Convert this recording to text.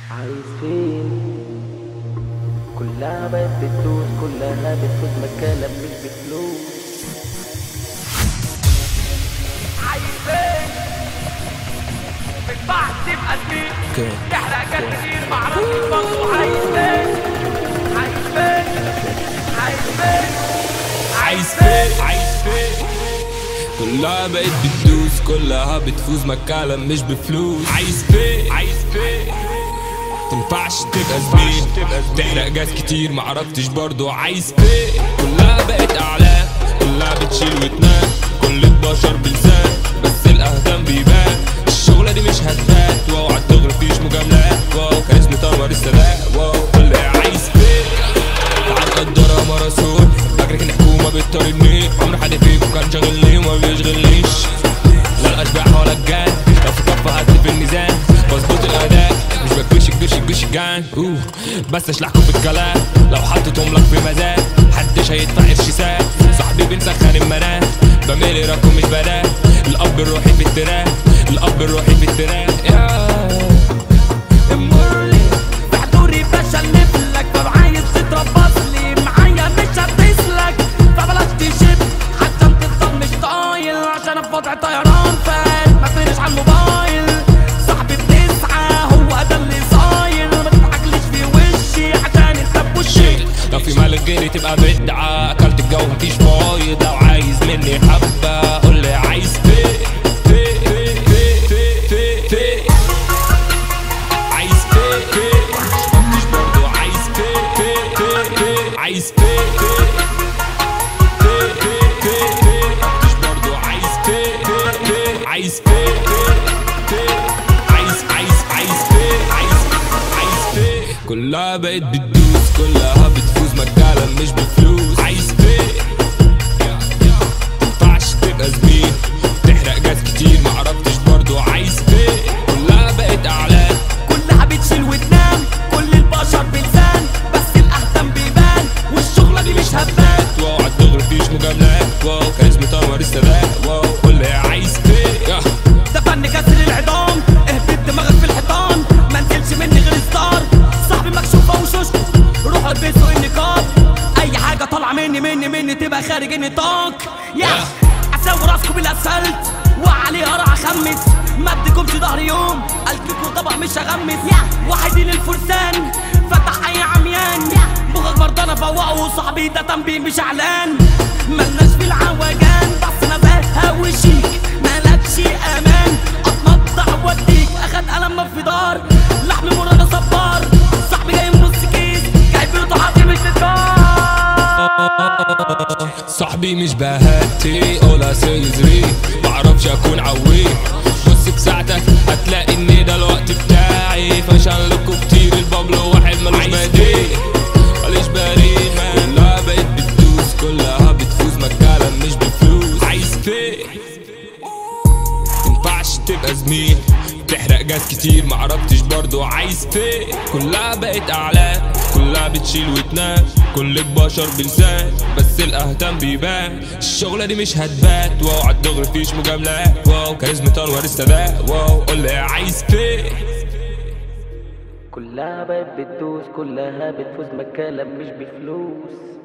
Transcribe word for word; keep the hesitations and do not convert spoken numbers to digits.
عايز فين؟ كلها بقت بتدوس، كلها بتفوز مكانك مش بفلوس. عايز فين؟ مينفعش تبقى زميل تحرق جد كتير معرفش برضه. عايز فين؟ عايز فين؟ عايز فين؟ عايز فين؟ عايز فين؟ كلها بقت بتدوس، كلها بتفوز مكالم مش بفلوس. عايز فين؟ عايز فين؟ تنفعش تبقى زميل تحرق جاز كتير معرفتش برضو. عايز فين؟ كلها بقت اعلام، كلها بتشيل وتنام، كل البشر بلسان بس الاهتم بيبان. الشغلة دي مش هتبات، واو عالدغري مفيش مجاملات، واو كاريزما انور السادات، واو كل عايز فين؟ تعال قدرها ماراثون، فاكرك ان حكومة بتطاردني، عمر حد فيكم كان شاغلني وما بيشغلنيش. لا الاشباح ولا الجان، لو في كفة هاتلي في الميزان، بظبط الاداء مش بكبش الجيش الجيش الجان. اوه بس اشلحكم في الكلام، لو حطيتهم لك في مزاد محدش هيدفع قرش ساد. صاحبي بنسخن المنام، بملي راكم مش بنام. الاب الروحي في التراك، الاب الروحي في التراك. يا امورلي بحضوري بشلف لك، فعايز تتربص لي معايا مش هتسلك، فبلاش تشد عشان تفضل مش طايل، عشان في وضع طيران فات ما تفرش على الموبايل. صاحبي بتسعى هو ده اللي صايل، ما تضحكليش في وشي عشان انت بوشي. لو في مال غيري تبقى بدعة، اكلت الجو مفيش فايض. لو عايز مني حبة قولي عايز فين؟ فين فين فين فين عايز فين؟ مفيش برضو عايز فين؟ فين فين عايز فين؟ فين فين فين مفيش برضو عايز فين؟ عايز فين؟ عايز عايز عايز فين؟ عايز عايز فين؟ كلها بقت بتدوس، كلها بتفوز مكالم مش بفلوس. عايز فين؟ مينفعش تبقى زميل تحرق جاز كتير معرفتش برضو. عايز فين؟ كلها بقت اعلام، كلها بتشيل وتنام، كل البشر بلسان بس الاهتم بيبان، والشغلة دي مش هتبان. واو عالدغري مفيش مجاملات، واو كاريزما انور السادات، واو قولي عايز فين؟ ده فن كسر العظام، اهبط دماغك في الحيطان، ما نزلش مني غير ستار. صاحبي مكشوفه وشوشته، روحوا البسوا النقاب، اي حاجه طالعه مني مني مني تبقى خارج النطاق. يا اسوي راسكم بالاسفلت وعليه قرع خمس، ما اديكمش ظهر يوم الكيكو طبق مش هغمس. واحد للفرسان فتح اي عميان، مخك برضه فوقه وصاحبي ده تنبيه مش اعلان. ملناش في العوجان بس نزاهه وشيك، مالكش امان اتمطع واديك. اخد قلم في دار لحم مرة صبار، صاحبي جاي من نص كيس جايب له طحاطي مش تتكار. صاحبي مش بهاتي ولا سيزري، معرفش اكون عوي. بص بساعتك هتلاقي ان ده الوقت بتاعي، فشان لكم كتير البابلو واحد ملوش بديل ماليش بريء. كلها بقت بتدوس، كلها بتفوز مكالم مش بفلوس. عايز فين؟ مينفعش تبقى زميل تحرق جاز كتير معرفتش برضو. عايز فين؟ كلها بقت اعلام، كلها بتشيل وتنام، كل البشر بلسان بس الاهتم بيبان. الشغلة دي مش هتبات، واو عالدغري مفيش مجاملات، واو كاريزما انور السادات، واو قولي عايز فين؟ كلها بقت بتدوس، كلها بتفوز مكانك مش بفلوس.